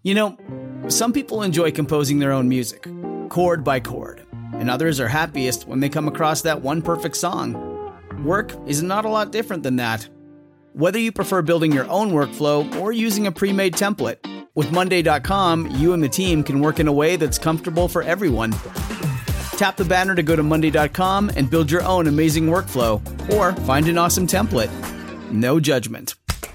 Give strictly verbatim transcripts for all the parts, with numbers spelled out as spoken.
You know, some people enjoy composing their own music, chord by chord, and others are happiest when they come across that one perfect song. Work is not a lot different than that. Whether you prefer building your own workflow or using a pre-made template, with Monday dot com, you and the team can work in a way that's comfortable for everyone. Tap the banner to go to Monday dot com and build your own amazing workflow, or find an awesome template. No judgment.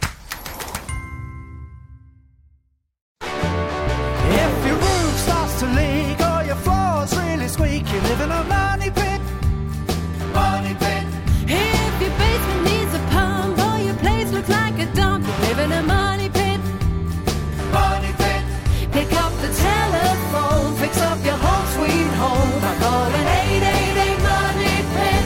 If your roof starts to leak or your floor's really squeaky, you live in a money pit. Money pit. If your basement needs a pump or your place looks like a dump, you live in a money pit. Money pit. Pick up the telephone, fix up your home sweet home by calling eight eight eight money pit.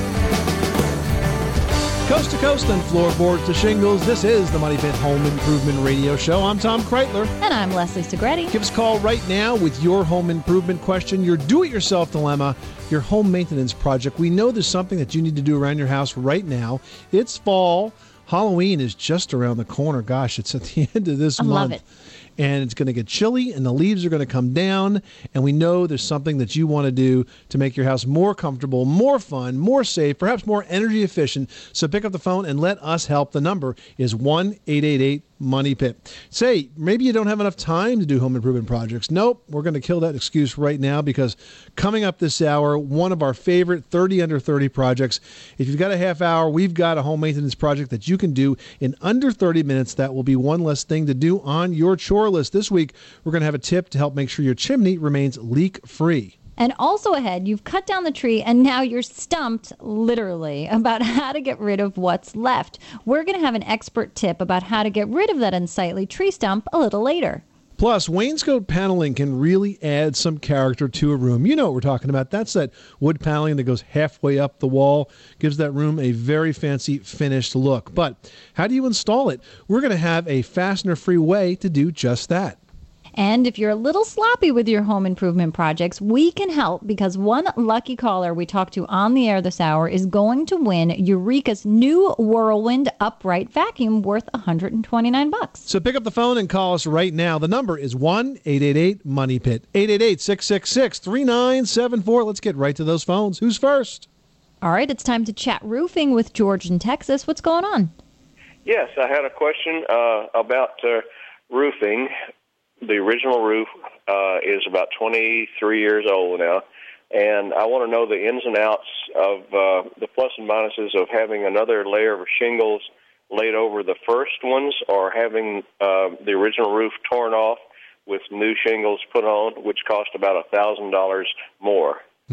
Coast to coast and floorboards to shingles, this is the Money Pit Home Improvement Radio Show. I'm Tom Kreitler. And I'm Leslie Segretti. Give us a call right now with your home improvement question, your do-it-yourself dilemma, your home maintenance project. We know there's something that you need to do around your house right now. It's fall. Halloween is just around the corner. Gosh, it's at the end of this I month. love it. And it's going to get chilly, and the leaves are going to come down, and we know there's something that you want to do to make your house more comfortable, more fun, more safe, perhaps more energy efficient. So pick up the phone and let us help. The number is one eight eight eight money pit. Say, maybe you don't have enough time to do home improvement projects. Nope, we're going to kill that excuse right now, because coming up this hour, one of our favorite thirty under thirty projects. If you've got a half hour, we've got a home maintenance project that you can do in under thirty minutes. That will be one less thing to do on your chore list. This week, we're going to have a tip to help make sure your chimney remains leak-free. And also ahead, you've cut down the tree and now you're stumped, literally, about how to get rid of what's left. We're going to have an expert tip about how to get rid of that unsightly tree stump a little later. Plus, wainscot paneling can really add some character to a room. You know what we're talking about. That's that wood paneling that goes halfway up the wall, gives that room a very fancy finished look. But how do you install it? We're going to have a fastener-free way to do just that. And if you're a little sloppy with your home improvement projects, we can help, because one lucky caller we talked to on the air this hour is going to win Eureka's new Whirlwind upright vacuum worth one hundred twenty-nine bucks. So pick up the phone and call us right now. The number is one eight eight eight money pit, eight eight eight, six six six, three nine seven four. Let's get right to those phones. Who's first? All right, it's time to chat roofing with George in Texas. What's going on? Yes, I had a question uh, about uh, roofing. The original roof uh, is about twenty-three years old now, and I want to know the ins and outs of uh, the plus and minuses of having another layer of shingles laid over the first ones, or having uh, the original roof torn off with new shingles put on, which cost about one thousand dollars more.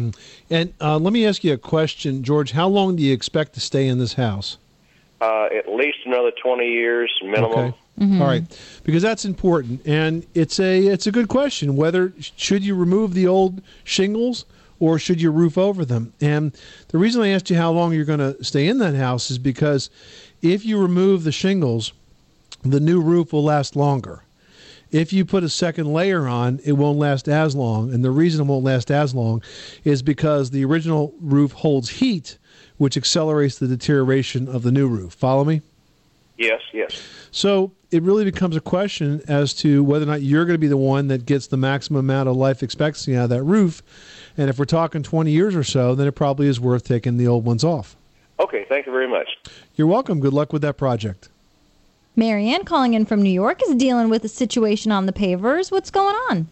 And uh, let me ask you a question, George. How long do you expect to stay in this house? Uh, at least another twenty years minimum. Okay. Mm-hmm. All right, because that's important, and it's a it's a good question. Whether should you remove the old shingles or should you roof over them? And the reason I asked you how long you're going to stay in that house is because if you remove the shingles, the new roof will last longer. If you put a second layer on, it won't last as long, and the reason it won't last as long is because the original roof holds heat, which accelerates the deterioration of the new roof. Follow me? Yes, yes. So it really becomes a question as to whether or not you're going to be the one that gets the maximum amount of life expectancy out of that roof. And if we're talking twenty years or so, then it probably is worth taking the old ones off. Okay, thank you very much. You're welcome. Good luck with that project. Marianne, calling in from New York, is dealing with a situation on the pavers. What's going on?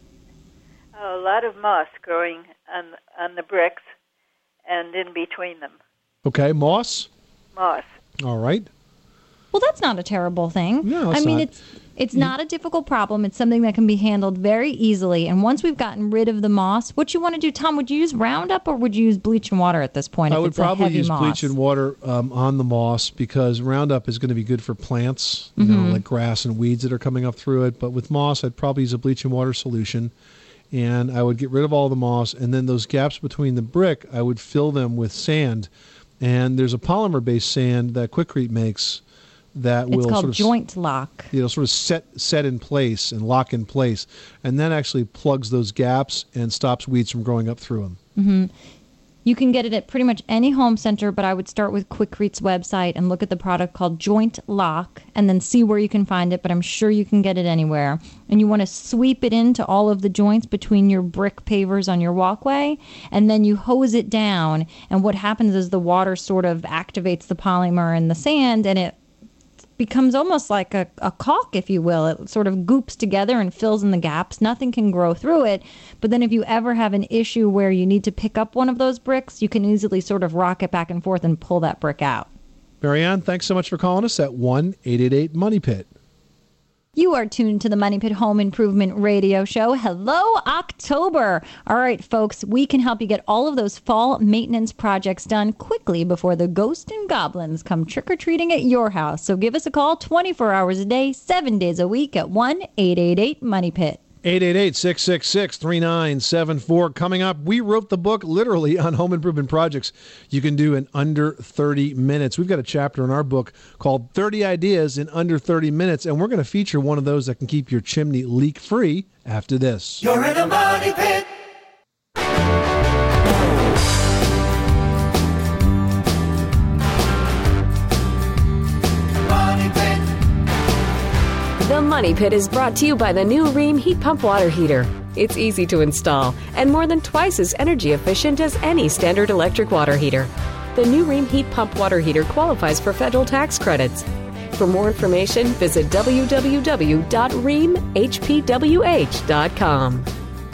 A lot of moss growing on, on the bricks and in between them. Okay, moss? Moss. All right. Well, that's not a terrible thing. No, it's I mean, not. it's it's not a difficult problem. It's something that can be handled very easily. And once we've gotten rid of the moss, what you want to do, Tom, would you use Roundup or would you use bleach and water at this point? I if would it's probably a heavy use moss? bleach and water um, on the moss, because Roundup is going to be good for plants, you Mm-hmm. know, like grass and weeds that are coming up through it. But with moss, I'd probably use a bleach and water solution. And I would get rid of all the moss. And then those gaps between the brick, I would fill them with sand. And there's a polymer-based sand that Quikrete makes that It's will called sort of joint lock. you know, sort of set set in place and lock in place, and that actually plugs those gaps and stops weeds from growing up through them. Mm-hmm. You can get it at pretty much any home center, but I would start with Quikrte's website and look at the product called Joint Lock and then see where you can find it, but I'm sure you can get it anywhere. And you want to sweep it into all of the joints between your brick pavers on your walkway, and then you hose it down, and what happens is the water sort of activates the polymer in the sand, and it becomes almost like a, a caulk, if you will. It sort of goops together and fills in the gaps. Nothing can grow through it. But then if you ever have an issue where you need to pick up one of those bricks, you can easily sort of rock it back and forth and pull that brick out. Marianne, thanks so much for calling us at one eight eight eight money pit. You are tuned to the Money Pit Home Improvement Radio Show. Hello, October. All right, folks, we can help you get all of those fall maintenance projects done quickly before the ghosts and goblins come trick-or-treating at your house. So give us a call twenty-four hours a day, seven days a week at one eight eight eight money pit. eight eight eight, six six six, three nine seven four. Coming up, we wrote the book literally on home improvement projects you can do in under thirty minutes. We've got a chapter in our book called thirty Ideas in Under thirty Minutes, and we're going to feature one of those that can keep your chimney leak-free after this. You're in a money pit. Money pit. The Money Pit is brought to you by the new Rheem Heat Pump Water Heater. It's easy to install and more than twice as energy efficient as any standard electric water heater. The new Rheem Heat Pump Water Heater qualifies for federal tax credits. For more information, visit w w w dot rheem h p w h dot com.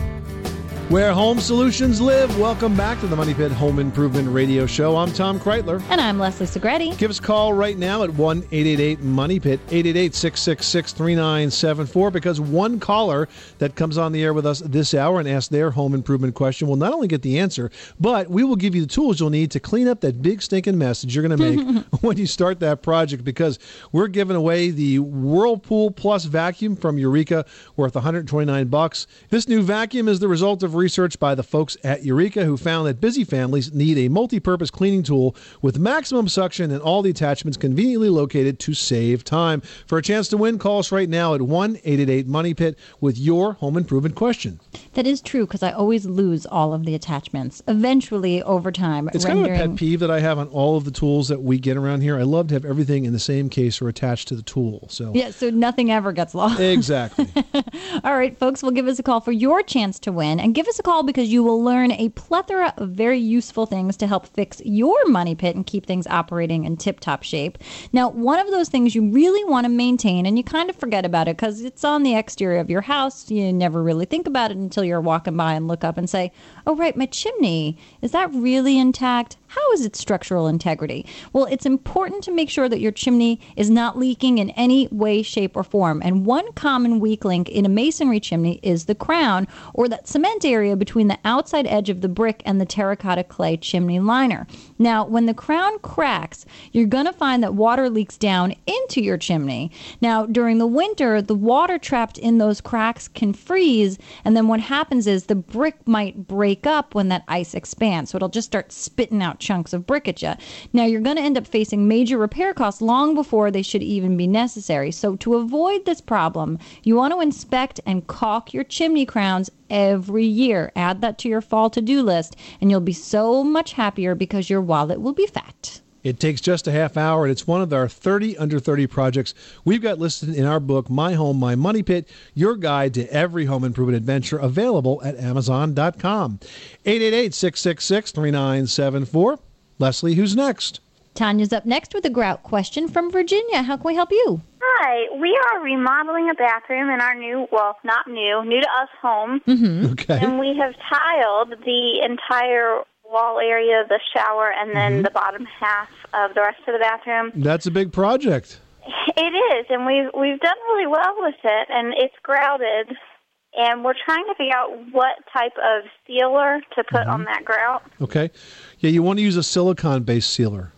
Where home solutions live. Welcome back to the Money Pit Home Improvement Radio Show. I'm Tom Kreitler. And I'm Leslie Segretti. Give us a call right now at one eight eight eight money pit, eight eight eight, six six six, three nine seven four, because one caller that comes on the air with us this hour and asks their home improvement question will not only get the answer, but we will give you the tools you'll need to clean up that big stinking mess that you're going to make when you start that project, because we're giving away the Whirlpool Plus vacuum from Eureka worth one hundred twenty-nine bucks. This new vacuum is the result of research by the folks at Eureka, who found that busy families need a multi-purpose cleaning tool with maximum suction and all the attachments conveniently located to save time. For a chance to win, call us right now at one eight eight eight money pit with your home improvement question. That is true, because I always lose all of the attachments. Eventually, over time, It's rendering... kind of a pet peeve that I have on all of the tools that we get around here. I love to have everything in the same case or attached to the tool. So Yeah, so nothing ever gets lost. Exactly. All right, folks, well, give us a call for your chance to win. And give us a call because you will learn a plethora of very useful things to help fix your money pit and keep things operating in tip-top shape. Now, one of those things you really want to maintain, and you kind of forget about it because it's on the exterior of your house. You never really think about it until you're walking by and look up and say, oh, right, my chimney, is that really intact? How is its structural integrity? Well, it's important to make sure that your chimney is not leaking in any way, shape, or form. And one common weak link in a masonry chimney is the crown, or that cement area between the outside edge of the brick and the terracotta clay chimney liner. Now, when the crown cracks, you're going to find that water leaks down into your chimney. Now, during the winter, the water trapped in those cracks can freeze, and then what happens is the brick might break up when that ice expands. So it'll just start spitting out chunks of brick at you. Now, you're going to end up facing major repair costs long before they should even be necessary. So to avoid this problem, you want to inspect and caulk your chimney crowns every year. Add that to your fall to-do list, and you'll be so much happier because your wallet will be fat. It takes just a half hour, and it's one of our thirty under thirty projects we've got listed in our book, My Home, My Money Pit, your guide to every home improvement adventure, available at amazon dot com. eight eight eight, six six six, three nine seven four. Leslie, who's next? Tanya's up next with a grout question from Virginia. How can we help you? Hi, we are remodeling a bathroom in our new, well, not new, new to us home. Mm-hmm. Okay. And we have tiled the entire wall area, the shower, and then Mm-hmm. the bottom half of the rest of the bathroom. That's a big project. It is, and we've, we've done really well with it, and it's grouted. And we're trying to figure out what type of sealer to put Mm-hmm. on that grout. Okay. Yeah, you want to use a silicone-based sealer.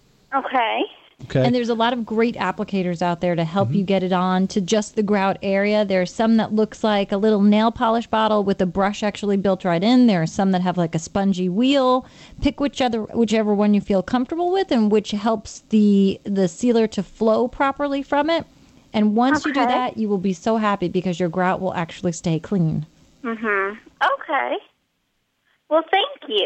Okay. Okay. And there's a lot of great applicators out there to help Mm-hmm. you get it on to just the grout area. There's some that looks like a little nail polish bottle with a brush actually built right in. There are some that have like a spongy wheel. Pick whichever whichever one you feel comfortable with and which helps the the sealer to flow properly from it. And once you do Okay. that, you will be so happy because your grout will actually stay clean. Mm-hmm. Okay. Well, thank you.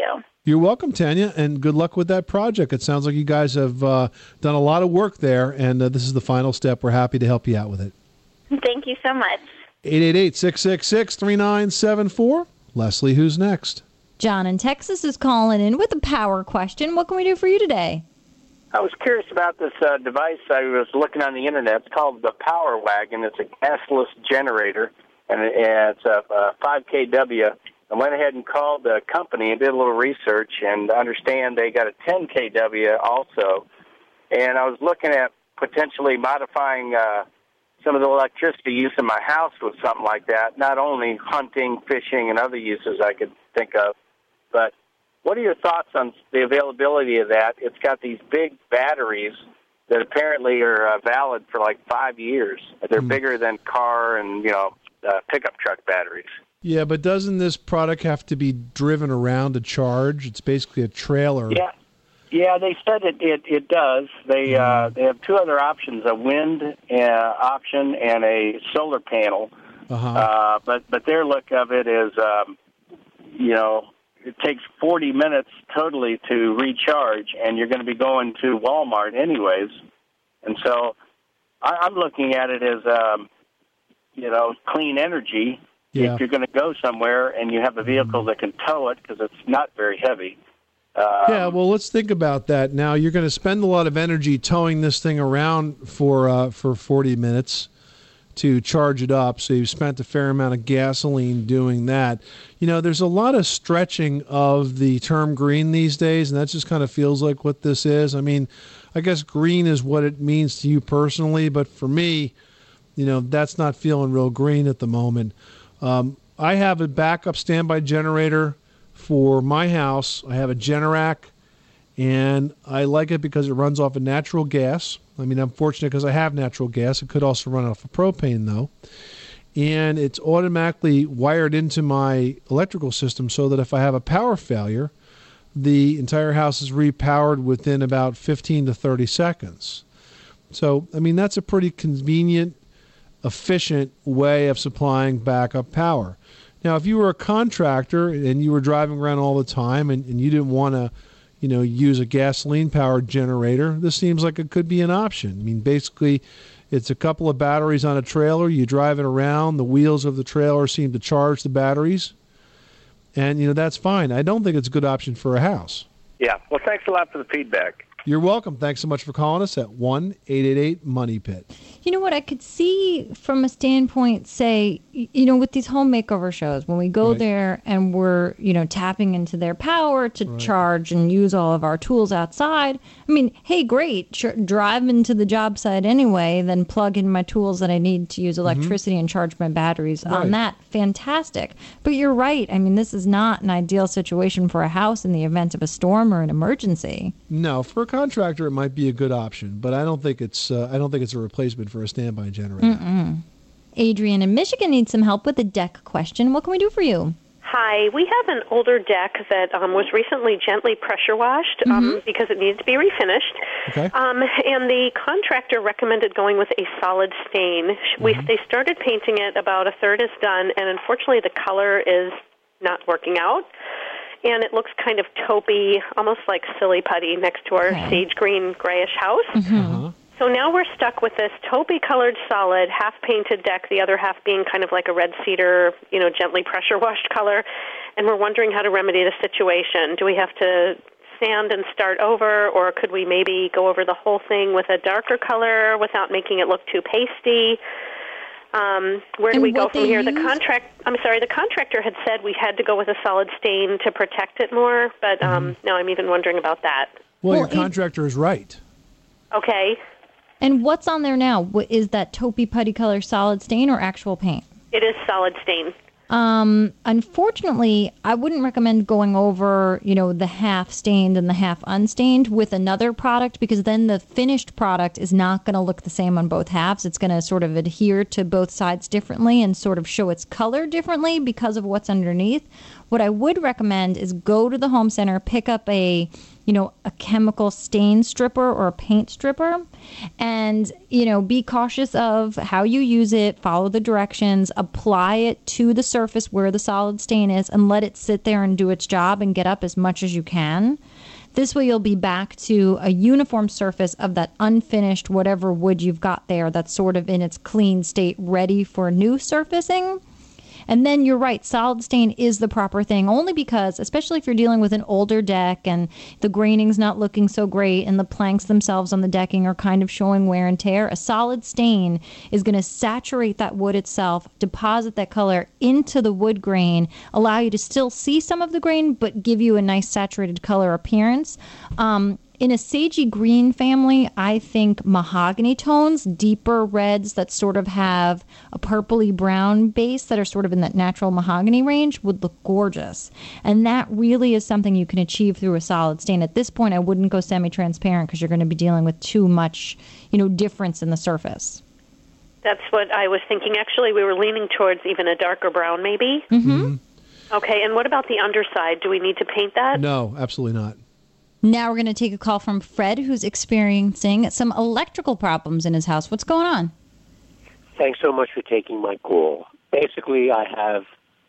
You're welcome, Tanya, and good luck with that project. It sounds like you guys have uh, done a lot of work there, and uh, this is the final step. We're happy to help you out with it. Thank you so much. eight eight eight, six six six, three nine seven four. Leslie, who's next? John in Texas is calling in with a power question. What can we do for you today? I was curious about this uh, device. I was looking on the internet. It's called the Power Wagon. It's a gasless generator, and it's a, a five K W. I went ahead and called the company and did a little research, and understand they got a ten K W also. And I was looking at potentially modifying uh, some of the electricity use in my house with something like that, not only hunting, fishing, and other uses I could think of. But what are your thoughts on the availability of that? It's got these big batteries that apparently are uh, valid for like five years. They're mm. bigger than car and, you know, uh, pickup truck batteries. Yeah, but doesn't this product have to be driven around to charge? It's basically a trailer. Yeah, yeah. They said it. It, it does. They mm. uh, they have two other options: a wind uh, option and a solar panel. Uh-huh. Uh, but but their look of it is, um, you know, it takes forty minutes totally to recharge, and you're going to be going to Walmart anyways. And so I, I'm looking at it as, um, you know, clean energy. Yeah. If you're going to go somewhere and you have a vehicle that can tow it, because it's not very heavy. Um, yeah, well, let's think about that. Now, you're going to spend a lot of energy towing this thing around for uh, for forty minutes to charge it up, so you've spent a fair amount of gasoline doing that. You know, there's a lot of stretching of the term green these days, and that just kind of feels like what this is. I mean, I guess green is what it means to you personally, but for me, you know, that's not feeling real green at the moment. Um, I have a backup standby generator for my house. I have a Generac, and I like it because it runs off of natural gas. I mean, I'm fortunate because I have natural gas. It could also run off of propane, though. And it's automatically wired into my electrical system so that if I have a power failure, the entire house is repowered within about fifteen to thirty seconds. So, I mean, that's a pretty convenient, efficient way of supplying backup power. Now, if you were a contractor and you were driving around all the time and, and you didn't want to, you know, use a gasoline-powered generator, this seems like it could be an option. I mean, basically, it's a couple of batteries on a trailer. You drive it around. The wheels of the trailer seem to charge the batteries. And, you know, that's fine. I don't think it's a good option for a house. Yeah. Well, thanks a lot for the feedback. You're welcome. Thanks so much for calling us at one eight eight eight money pit. You know what? I could see from a standpoint, say, you know, with these home makeover shows, when we go right. there and we're, you know, tapping into their power to right. charge and use all of our tools outside. I mean, hey, great. Sure, drive into the job site anyway, then plug in my tools that I need to use electricity mm-hmm. and charge my batteries right. on that. Fantastic. But you're right. I mean, this is not an ideal situation for a house in the event of a storm or an emergency. No, for a contractor, it might be a good option, but I don't think it's uh, I don't think it's a replacement for a standby generator. Mm-mm. Adrian in Michigan needs some help with a deck question. What can we do for you? Hi, we have an older deck that um, was recently gently pressure washed um, mm-hmm. because it needed to be refinished. Okay. Um, and the contractor recommended going with a solid stain. Mm-hmm. We they started painting it, about a third is done, and unfortunately the color is not working out. And it looks kind of taupey, almost like silly putty next to our okay. sage green grayish house. Mm-hmm. Uh-huh. So now we're stuck with this taupey-colored solid, half-painted deck, the other half being kind of like a red cedar, you know, gently pressure-washed color. And we're wondering how to remedy the situation. Do we have to sand and start over, or could we maybe go over the whole thing with a darker color without making it look too pasty? Um, where do and we go from here? Use? The contract, I'm sorry, the contractor had said we had to go with a solid stain to protect it more, but um, mm-hmm. now I'm even wondering about that. Well, well your contractor it, is right. Okay. And what's on there now? Is that taupey putty color solid stain or actual paint? It is solid stain. Um, unfortunately, I wouldn't recommend going over, you know, the half stained and the half unstained with another product, because then the finished product is not going to look the same on both halves. It's going to sort of adhere to both sides differently and sort of show its color differently because of what's underneath. What I would recommend is go to the home center, pick up a, you know, a chemical stain stripper or a paint stripper, and, you know, be cautious of how you use it, follow the directions, apply it to the surface where the solid stain is, and let it sit there and do its job and get up as much as you can. This way you'll be back to a uniform surface of that unfinished whatever wood you've got there that's sort of in its clean state, ready for new surfacing. And then you're right, solid stain is the proper thing, only because, especially if you're dealing with an older deck and the graining's not looking so great and the planks themselves on the decking are kind of showing wear and tear, a solid stain is going to saturate that wood itself, deposit that color into the wood grain, allow you to still see some of the grain, but give you a nice saturated color appearance. Um, In a sagey green family, I think mahogany tones, deeper reds that sort of have a purpley brown base that are sort of in that natural mahogany range would look gorgeous. And that really is something you can achieve through a solid stain. At this point, I wouldn't go semi-transparent because you're going to be dealing with too much, you know, difference in the surface. That's what I was thinking. Actually, we were leaning towards even a darker brown, maybe. Mm-hmm. Okay, and what about the underside? Do we need to paint that? No, absolutely not. Now we're going to take a call from Fred, who's experiencing some electrical problems in his house. What's going on? Thanks so much for taking my call. Basically, I have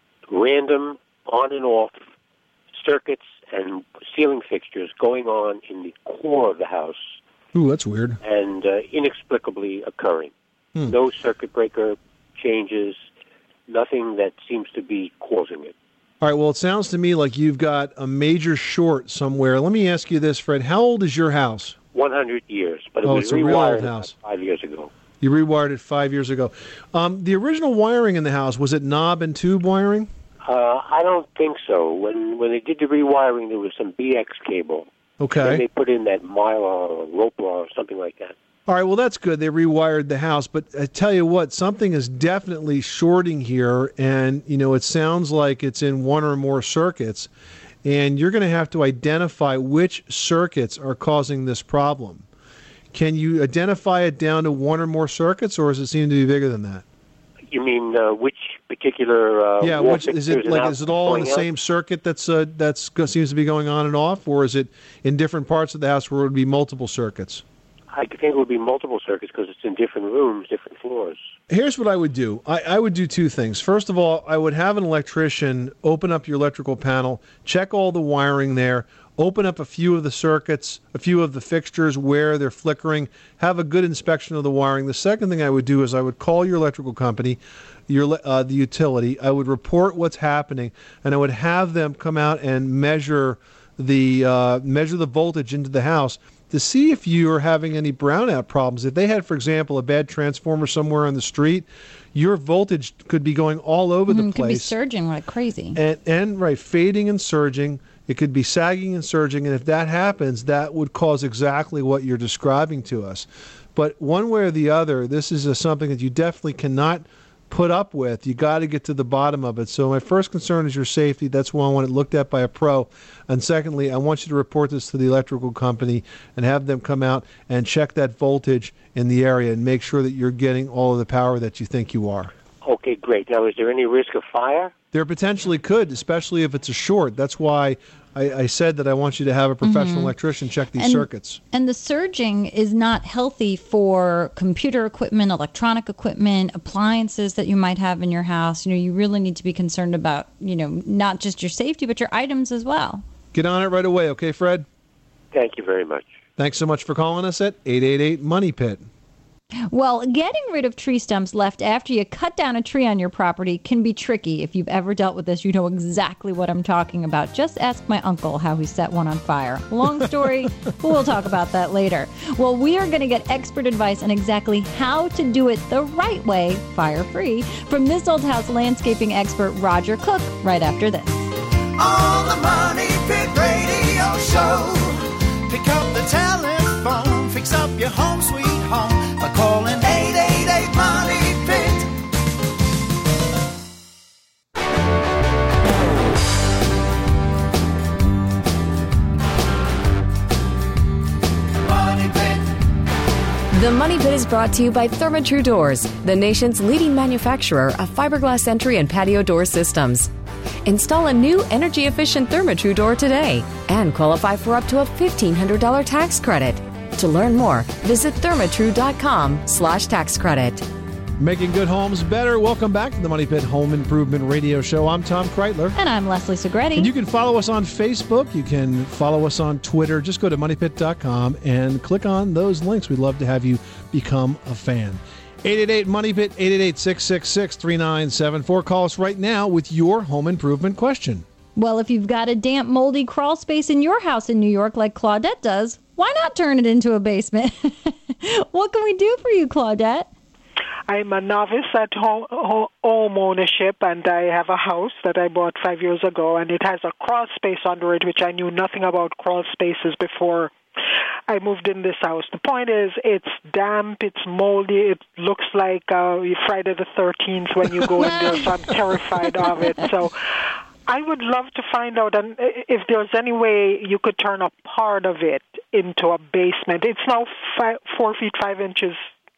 random on and off circuits and ceiling fixtures going on in the core of the house. Ooh, that's weird. And uh, inexplicably occurring. Hmm. No circuit breaker changes, nothing that seems to be causing it. All right, well, it sounds to me like you've got a major short somewhere. Let me ask you this, Fred. How old is your house? one hundred years, but it oh, was it's a real rewired old house. five years ago. You rewired it five years ago. Um, the original wiring in the house, was it knob and tube wiring? Uh, I don't think so. When when they did the rewiring, there was some B X cable. Okay. Then they put in that Mylar or Roper or something like that. All right, well, that's good. They rewired the house. But I tell you what, something is definitely shorting here. And, you know, it sounds like it's in one or more circuits. And you're going to have to identify which circuits are causing this problem. Can you identify it down to one or more circuits, or does it seem to be bigger than that? You mean uh, which particular? Uh, yeah, wall which is it like? Is it all in the out? same circuit that's uh, that's seems to be going on and off, or is it in different parts of the house where it would be multiple circuits? I think it would be multiple circuits because it's in different rooms, different floors. Here's what I would do. I, I would do two things. First of all, I would have an electrician open up your electrical panel, check all the wiring there, open up a few of the circuits, a few of the fixtures where they're flickering, have a good inspection of the wiring. The second thing I would do is I would call your electrical company, your uh, the utility. I would report what's happening, and I would have them come out and measure the uh, measure the voltage into the house to see if you are having any brownout problems. If they had, for example, a bad transformer somewhere on the street, your voltage could be going all over mm, the place. It could be surging like crazy. And, and, right, fading and surging. It could be sagging and surging. And if that happens, that would cause exactly what you're describing to us. But one way or the other, this is a, something that you definitely cannot put up with. You got to get to the bottom of it. So my first concern is your safety. That's why I want it looked at by a pro. And secondly, I want you to report this to the electrical company and have them come out and check that voltage in the area and make sure that you're getting all of the power that you think you are. Okay, great. Now, is there any risk of fire? There potentially could, especially if it's a short. That's why I, I said that I want you to have a professional mm-hmm. electrician check these and, circuits. And the surging is not healthy for computer equipment, electronic equipment, appliances that you might have in your house. You know, you really need to be concerned about, you know, not just your safety, but your items as well. Get on it right away, okay, Fred? Thank you very much. Thanks so much for calling us at eight eight eight, MONEY PIT. Well, getting rid of tree stumps left after you cut down a tree on your property can be tricky. If you've ever dealt with this, you know exactly what I'm talking about. Just ask my uncle how he set one on fire. Long story, but we'll talk about that later. Well, we are going to get expert advice on exactly how to do it the right way, fire-free, from This Old House landscaping expert Roger Cook right after this. On the Money Pit Radio Show, pick up the telephone, fix up your home sweet home by calling eight eight eight, MONEY PIT. Money Pit. The Money Pit is brought to you by Therma-Tru Doors, the nation's leading manufacturer of fiberglass entry and patio door systems. Install a new energy-efficient Therma-Tru door today and qualify for up to a fifteen hundred dollars tax credit. To learn more, visit thermatru.com slash tax credit. Making good homes better. Welcome back to the Money Pit Home Improvement Radio Show. I'm Tom Kreitler. And I'm Leslie Segretti. And you can follow us on Facebook. You can follow us on Twitter. Just go to money pit dot com and click on those links. We'd love to have you become a fan. eight eight eight money pit, eight eight eight, six six six, three nine seven four. Call us right now with your home improvement question. Well, if you've got a damp, moldy crawl space in your house in New York like Claudette does, why not turn it into a basement? What can we do for you, Claudette? I'm a novice at home, home ownership, and I have a house that I bought five years ago, and it has a crawl space under it, which I knew nothing about crawl spaces before I moved in this house. The point is, it's damp, it's moldy, it looks like uh, Friday the thirteenth when you go in there, so I'm terrified of it. So I would love to find out and if there's any way you could turn a part of it into a basement. It's now five, four feet, five inches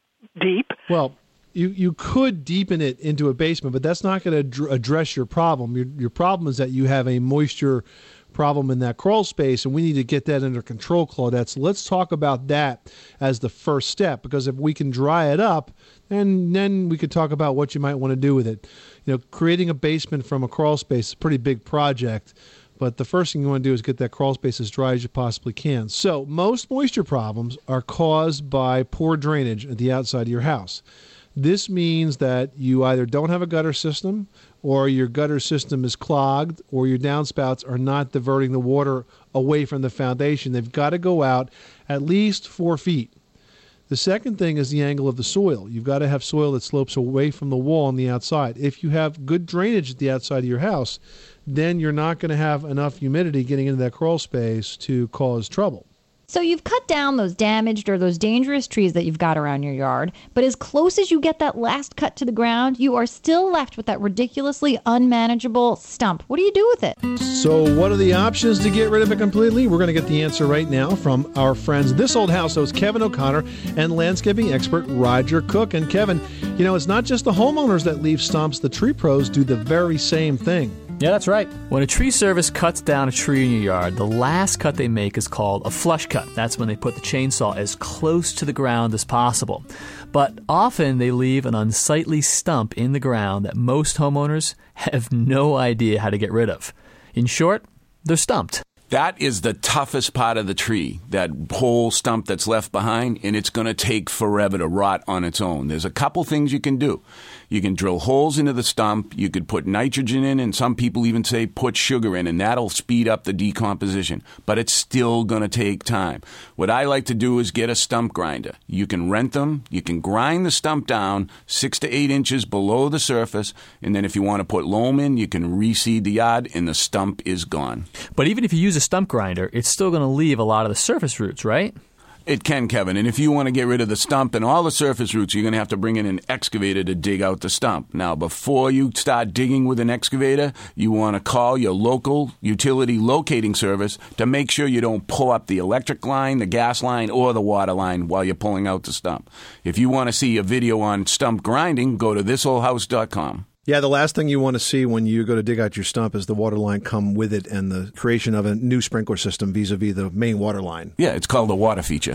deep. Well, You you could deepen it into a basement, but that's not going to ad- address your problem. Your your problem is that you have a moisture problem in that crawl space, and we need to get that under control, Claudette. So let's talk about that as the first step, because if we can dry it up, then then we could talk about what you might want to do with it. You know, creating a basement from a crawl space is a pretty big project, but the first thing you want to do is get that crawl space as dry as you possibly can. So most moisture problems are caused by poor drainage at the outside of your house. This means that you either don't have a gutter system, or your gutter system is clogged, or your downspouts are not diverting the water away from the foundation. They've got to go out at least four feet. The second thing is the angle of the soil. You've got to have soil that slopes away from the wall on the outside. If you have good drainage at the outside of your house, then you're not going to have enough humidity getting into that crawl space to cause trouble. So you've cut down those damaged or those dangerous trees that you've got around your yard, but as close as you get that last cut to the ground, you are still left with that ridiculously unmanageable stump. What do you do with it? So what are the options to get rid of it completely? We're going to get the answer right now from our friends, This Old House host Kevin O'Connor and landscaping expert Roger Cook. And Kevin, you know, it's not just the homeowners that leave stumps. The tree pros do the very same thing. Yeah, that's right. When a tree service cuts down a tree in your yard, the last cut they make is called a flush cut. That's when they put the chainsaw as close to the ground as possible. But often they leave an unsightly stump in the ground that most homeowners have no idea how to get rid of. In short, they're stumped. That is the toughest part of the tree, that whole stump that's left behind, and it's going to take forever to rot on its own. There's a couple things you can do. You can drill holes into the stump. You could put nitrogen in, and some people even say put sugar in, and that'll speed up the decomposition. But it's still going to take time. What I like to do is get a stump grinder. You can rent them. You can grind the stump down six to eight inches below the surface, and then if you want to put loam in, you can reseed the yard, and the stump is gone. But even if you use a stump grinder, it's still going to leave a lot of the surface roots, right? It can, Kevin. And if you want to get rid of the stump and all the surface roots, you're going to have to bring in an excavator to dig out the stump. Now, before you start digging with an excavator, you want to call your local utility locating service to make sure you don't pull up the electric line, the gas line, or the water line while you're pulling out the stump. If you want to see a video on stump grinding, go to this old house dot com. Yeah, the last thing you want to see when you go to dig out your stump is the water line come with it and the creation of a new sprinkler system vis-a-vis the main water line. Yeah, it's called a water feature.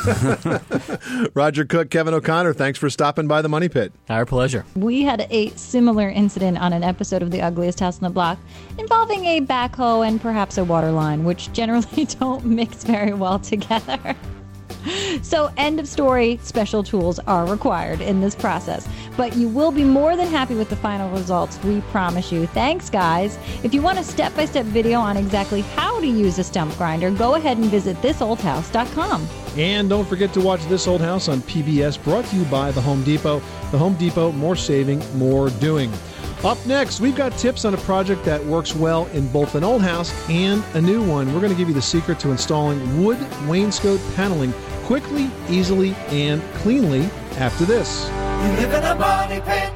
Roger Cook, Kevin O'Connor, thanks for stopping by the Money Pit. Our pleasure. We had a similar incident on an episode of The Ugliest House on the Block involving a backhoe and perhaps a water line, which generally don't mix very well together. So, end of story, special tools are required in this process. But you will be more than happy with the final results, we promise you. Thanks, guys. If you want a step-by-step video on exactly how to use a stump grinder, go ahead and visit this old house dot com. And don't forget to watch This Old House on P B S, brought to you by The Home Depot. The Home Depot, more saving, more doing. Up next, we've got tips on a project that works well in both an old house and a new one. We're going to give you the secret to installing wood wainscot paneling quickly, easily, and cleanly after this. You live in a money pit.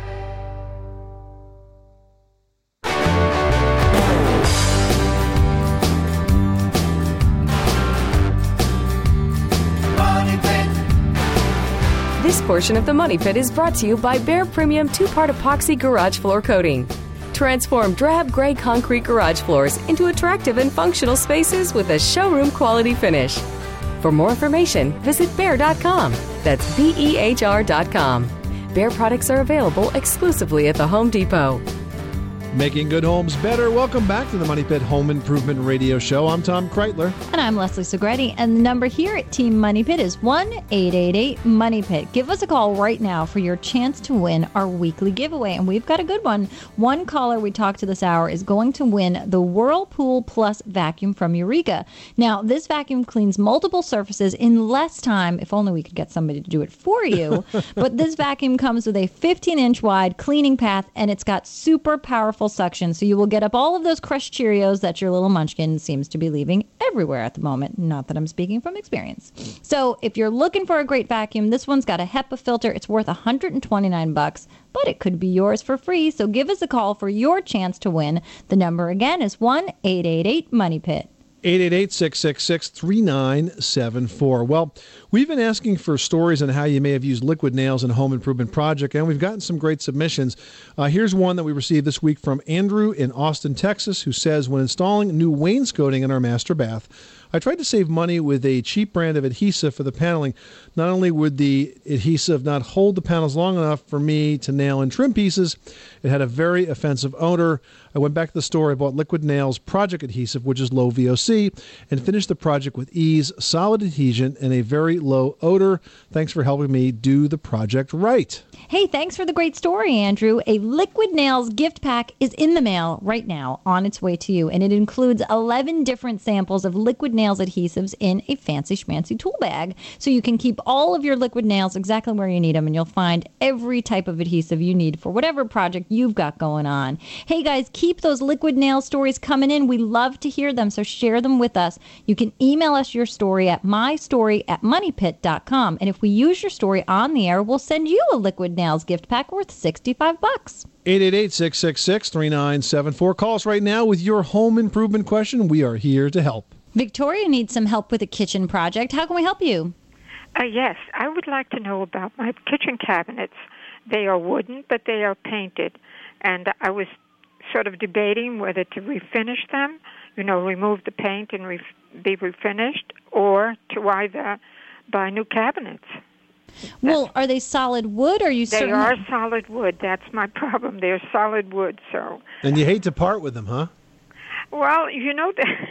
Money Pit. This portion of the Money Pit is brought to you by Behr Premium two-part epoxy garage floor coating. Transform drab gray concrete garage floors into attractive and functional spaces with a showroom quality finish. For more information, visit behr dot com. That's B E H R dot com. Behr products are available exclusively at the Home Depot. Making good homes better. Welcome back to the Money Pit Home Improvement Radio Show. I'm Tom Kreitler. And I'm Leslie Segretti. And the number here at Team Money Pit is one eight eight eight money pit. Give us a call right now for your chance to win our weekly giveaway. And we've got a good one. One caller we talked to this hour is going to win the Whirlpool Plus vacuum from Eureka. Now, this vacuum cleans multiple surfaces in less time. If only we could get somebody to do it for you. But this vacuum comes with a fifteen inch wide cleaning path, and it's got super powerful suction, so you will get up all of those crushed Cheerios that your little munchkin seems to be leaving everywhere at the moment. Not that I'm speaking from experience. So if you're looking for a great vacuum, this one's got a HEPA filter. It's worth one hundred twenty-nine bucks, but it could be yours for free. So give us a call for your chance to win. The number again is one eight eight eight money pit. eight eight eight, six six six, three nine seven four. Well, we've been asking for stories on how you may have used liquid nails in a home improvement project, and we've gotten some great submissions. Uh, here's one that we received this week from Andrew in Austin, Texas, who says, when installing new wainscoting in our master bath, I tried to save money with a cheap brand of adhesive for the paneling. Not only would the adhesive not hold the panels long enough for me to nail in trim pieces, it had a very offensive odor. I went back to the store, I bought Liquid Nails Project Adhesive, which is low V O C, and finished the project with ease, solid adhesion, and a very low odor. Thanks for helping me do the project right. Hey, thanks for the great story, Andrew. A Liquid Nails gift pack is in the mail right now, on its way to you, and it includes eleven different samples of Liquid Nails adhesives in a fancy schmancy tool bag, so you can keep all of your liquid nails exactly where you need them, and you'll find every type of adhesive you need for whatever project you've got going on. Hey, guys, keep those Liquid Nail stories coming in. We love to hear them, so share them with us. You can email us your story at mystory at money pit dot com, and if we use your story on the air, we'll send you a Liquid Nails gift pack worth sixty-five bucks. eight eight eight, six six six, three nine seven four. Call us right now with your home improvement question. We are here to help. Victoria needs some help with a kitchen project. How can we help you? Uh, yes, I would like to know about my kitchen cabinets. They are wooden, but they are painted. And I was sort of debating whether to refinish them, you know, remove the paint and re- be refinished, or to either buy new cabinets. Well, are they solid wood, or are you They certain? are solid wood. That's my problem. They're solid wood, so... And you hate to part with them, huh? Well, you know,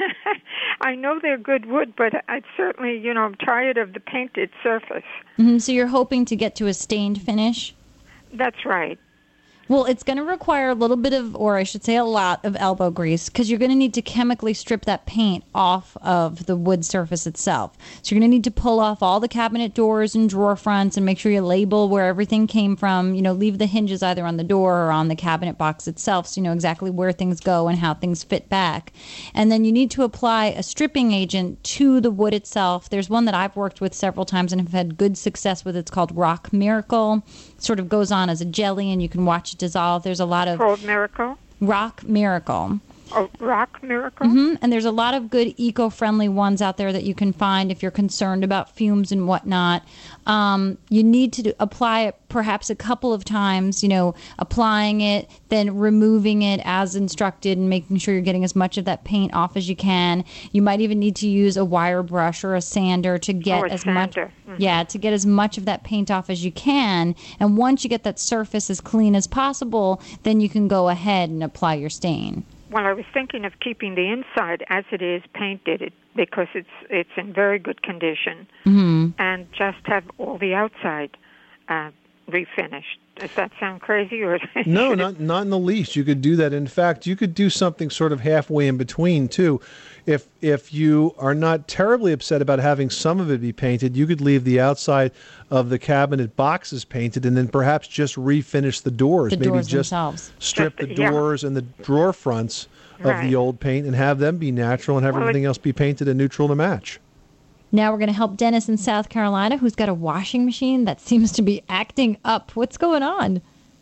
I know they're good wood, but I certainly, you know, I'm tired of the painted surface. Mm-hmm, so you're hoping to get to a stained finish? That's right. Well, it's going to require a little bit of, or I should say a lot of elbow grease, because you're going to need to chemically strip that paint off of the wood surface itself. So you're going to need to pull off all the cabinet doors and drawer fronts and make sure you label where everything came from. You know, leave the hinges either on the door or on the cabinet box itself, so you know exactly where things go and how things fit back. And then you need to apply a stripping agent to the wood itself. There's one that I've worked with several times and have had good success with. It's called Rock Miracle. It sort of goes on as a jelly, and you can watch it dissolve. There's a lot of... Cold Miracle? Rock Miracle. Oh, Rock Miracle? Mm-hmm. And there's a lot of good eco-friendly ones out there that you can find if you're concerned about fumes and whatnot. Um, you need to do, apply it perhaps a couple of times, you know, applying it, then removing it as instructed and making sure you're getting as much of that paint off as you can. You might even need to use a wire brush or a sander to get oh, a as sander. much Mm-hmm. yeah, to get as much of that paint off as you can. And once you get that surface as clean as possible, then you can go ahead and apply your stain. Well, I was thinking of keeping the inside as it is painted it, because it's it's in very good condition, mm-hmm. and just have all the outside uh, refinished. Does that sound crazy? Or No, not not in the least. You could do that. In fact, you could do something sort of halfway in between, too. If if you are not terribly upset about having some of it be painted, you could leave the outside of the cabinet boxes painted and then perhaps just refinish the doors. The Maybe doors just themselves. strip Just- the yeah. doors and the drawer fronts of Right. the old paint and have them be natural and have Well, it- everything else be painted and neutral to match. Now we're going to help Dennis in South Carolina, who's got a washing machine that seems to be acting up. What's going on?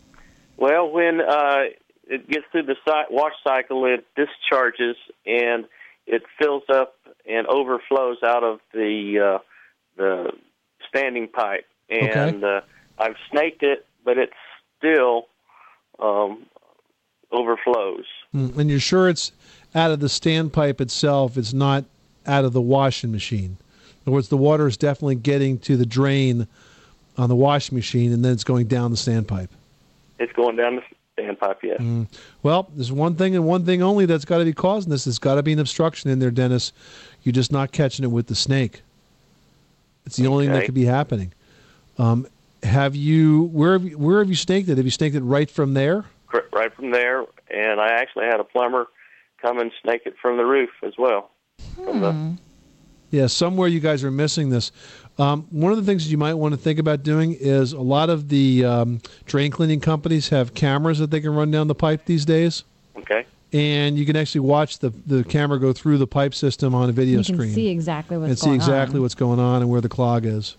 Well, when uh, it gets through the cy- wash cycle, it discharges and it fills up and overflows out of the uh, the standing pipe. And Okay. uh, I've snaked it, but it's still um, overflows. Mm, and you're sure it's out of the standpipe itself? It's not out of the washing machine. In other words, the water is definitely getting to the drain on the washing machine, and then it's going down the standpipe. It's going down the standpipe, yes. Mm. Well, there's one thing and one thing only that's got to be causing this. There's got to be an obstruction in there, Dennis. You're just not catching it with the snake. It's the only thing that Okay. could be happening. Um, have you where have you, where have you snaked it? Have you snaked it right from there? Cor- Right from there, and I actually had a plumber come and snake it from the roof as well. From the, Yeah, somewhere you guys are missing this. Um, one of the things that you might want to think about doing is a lot of the um, drain cleaning companies have cameras that they can run down the pipe these days. okay. And you can actually watch the, the camera go through the pipe system on a video You can screen. see exactly what's and see going exactly on. what's going on and where the clog is.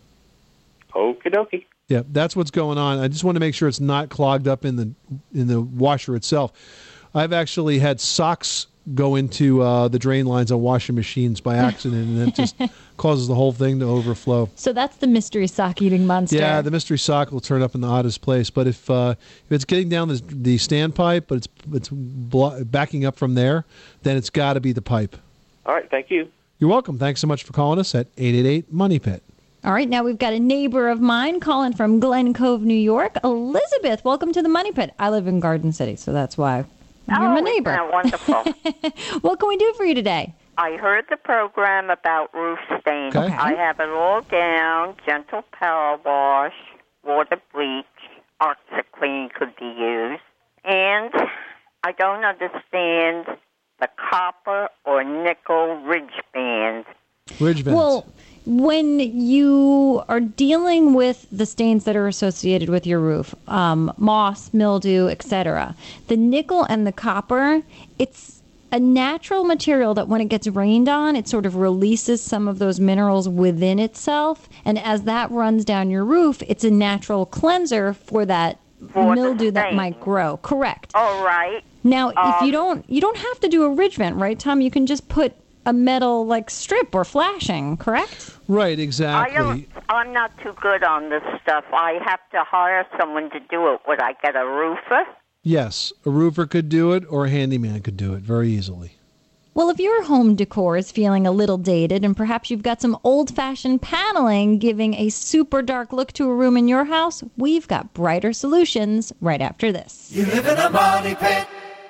Okie dokie. Yeah, that's what's going on. I just want to make sure it's not clogged up in the in the washer itself. I've actually had socks go into uh, the drain lines on washing machines by accident, and it just causes the whole thing to overflow. So that's the mystery sock-eating monster. Yeah, the mystery sock will turn up in the oddest place. But if uh, if it's getting down the, the standpipe, but it's it's blo- backing up from there, then it's got to be the pipe. All right, thank you. You're welcome. Thanks so much for calling us at eight eight eight Money Pit. All right, now we've got a neighbor of mine calling from Glen Cove, New York. Elizabeth, welcome to the Money Pit. I live in Garden City, so that's why you're my neighbor. Isn't that wonderful? What can we do for you today? I heard the program about roof stains. Okay. I have it all down. Gentle power wash, water bleach, OxyClean could be used. And I don't understand the copper or nickel ridge band. Ridge bands. Well, when you are dealing with the stains that are associated with your roof, um, moss, mildew, et cetera, the nickel and the copper, it's a natural material that when it gets rained on, it sort of releases some of those minerals within itself. And as that runs down your roof, it's a natural cleanser for that For the mildew that stain. might grow. Correct. All right. Now, if Um, you don't, you don't have to do a ridge vent, right, Tom? You can just put a metal like strip or flashing, correct? Right, I exactly. don't, I'm not too good on this stuff. I have to hire someone to do it. Would I get a roofer? Yes, a roofer could do it, or a handyman could do it very easily. Well, if your home decor is feeling a little dated and perhaps you've got some old-fashioned paneling giving a super dark look to a room in your house, we've got brighter solutions right after this. You live in a money pit.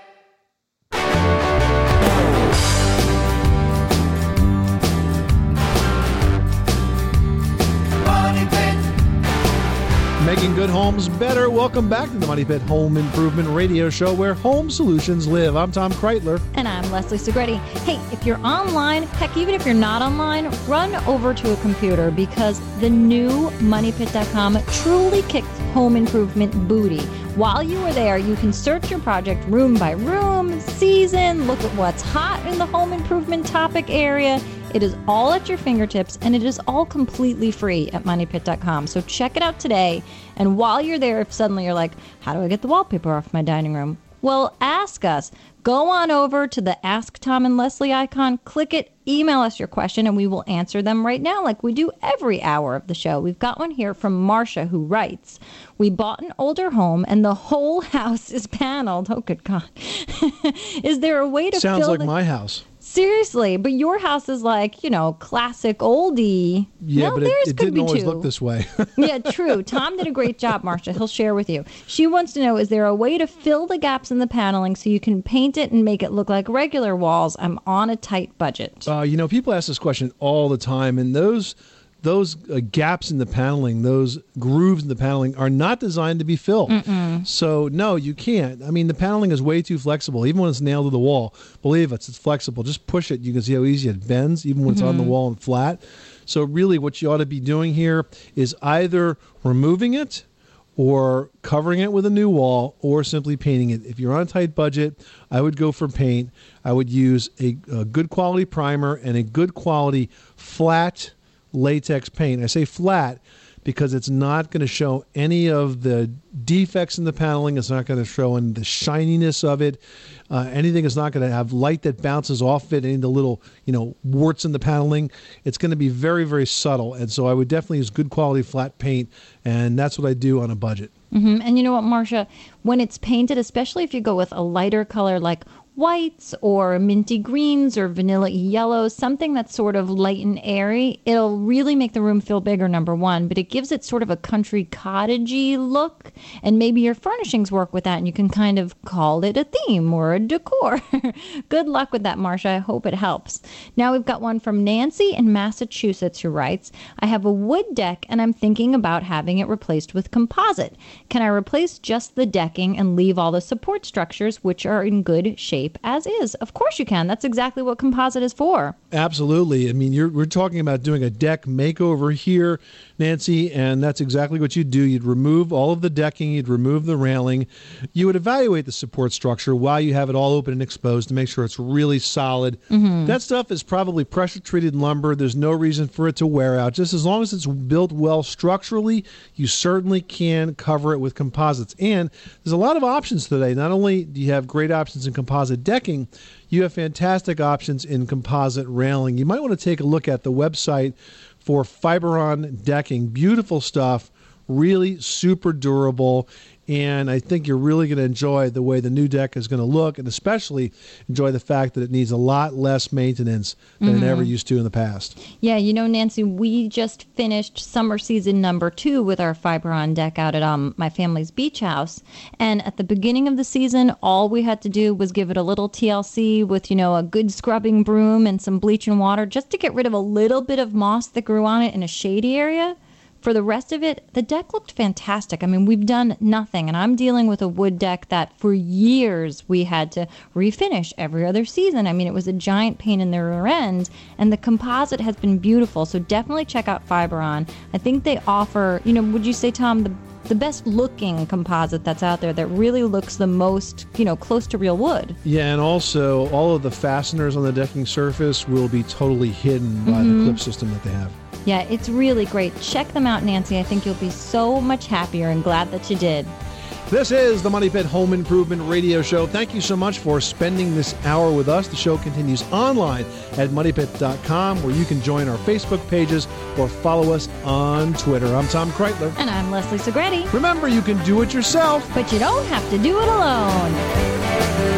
Money pit. Making good homes better. Welcome back to the Money Pit Home Improvement Radio Show, where home solutions live. I'm Tom Kreitler. And I'm Leslie Segretti. Hey, if you're online, heck, even if you're not online, run over to a computer because the new money pit dot com truly kicks home improvement booty. While you are there, you can search your project room by room, season, look at what's hot in the home improvement topic area. It is all at your fingertips, and it is all completely free at money pit dot com. So check it out today. And while you're there, if suddenly you're like, how do I get the wallpaper off my dining room? Well, ask us. Go on over to the Ask Tom and Leslie icon, click it, email us your question, and we will answer them right now like we do every hour of the show. We've got one here from Marcia who writes, we bought an older home and the whole house is paneled. Oh, good God. Is there a way to Sounds fill like the... my house. Seriously, but your house is like, you know, classic oldie. Yeah, no, but it, theirs it could didn't be always too. look this way. Yeah, true. Tom did a great job, Marcia. He'll share with you. She wants to know, is there a way to fill the gaps in the paneling so you can paint it and make it look like regular walls? I'm on a tight budget. Uh, you know, people ask this question all the time, and those those uh, gaps in the paneling, those grooves in the paneling are not designed to be filled. Mm-mm. So, no, you can't. I mean, the paneling is way too flexible. Even when it's nailed to the wall, believe us, it's flexible. Just push it. You can see how easy it bends, even when it's on the Mhm. wall and flat. So, really, what you ought to be doing here is either removing it or covering it with a new wall or simply painting it. If you're on a tight budget, I would go for paint. I would use a, a good quality primer and a good quality flat latex paint. I say flat because it's not going to show any of the defects in the paneling. It's not going to show in the shininess of it. Uh, anything is not going to have light that bounces off it, any of the little, you know, warts in the paneling. It's going to be very, very subtle. And so I would definitely use good quality flat paint, and that's what I do on a budget. Mm-hmm. And you know what, Marcia? When it's painted, especially if you go with a lighter color like whites or minty greens or vanilla yellows, something that's sort of light and airy, it'll really make the room feel bigger, number one, but it gives it sort of a country cottagey look, and maybe your furnishings work with that, and you can kind of call it a theme or a decor. Good luck with that, Marcia. I hope it helps. Now we've got one from Nancy in Massachusetts who writes, I have a wood deck and I'm thinking about having it replaced with composite. Can I replace just the decking and leave all the support structures, which are in good shape as is? Of course you can. That's exactly what composite is for. Absolutely. I mean, you're, we're talking about doing a deck makeover here, Nancy, and that's exactly what you'd do. You'd remove all of the decking, you'd remove the railing, you would evaluate the support structure while you have it all open and exposed to make sure it's really solid. Mm-hmm. That stuff is probably pressure-treated lumber. There's no reason for it to wear out. Just as long as it's built well structurally, you certainly can cover it with composites. And there's a lot of options today. Not only do you have great options in composite decking, you have fantastic options in composite railing. You might want to take a look at the website for Fiberon decking. Beautiful stuff, really super durable, and I think you're really going to enjoy the way the new deck is going to look, and especially enjoy the fact that it needs a lot less maintenance than mm-hmm. it ever used to in the past. Yeah, you know, Nancy, we just finished summer season number two with our Fiberon deck out at um, my family's beach house, and at the beginning of the season, all we had to do was give it a little T L C with, you know, a good scrubbing broom and some bleach and water just to get rid of a little bit of moss that grew on it in a shady area. For the rest of it, the deck looked fantastic. I mean, we've done nothing, and I'm dealing with a wood deck that for years we had to refinish every other season. I mean, it was a giant pain in the rear end, and the composite has been beautiful, so definitely check out Fiberon. I think they offer, you know, would you say, Tom, the the best looking composite that's out there that really looks the most, you know, close to real wood. Yeah, and also all of the fasteners on the decking surface will be totally hidden by Mm-hmm. the clip system that they have. Yeah, it's really great. Check them out, Nancy. I think you'll be so much happier and glad that you did. This is the Money Pit Home Improvement Radio Show. Thank you so much for spending this hour with us. The show continues online at money pit dot com, where you can join our Facebook pages or follow us on Twitter. I'm Tom Kreitler. And I'm Leslie Segretti. Remember, you can do it yourself, but you don't have to do it alone.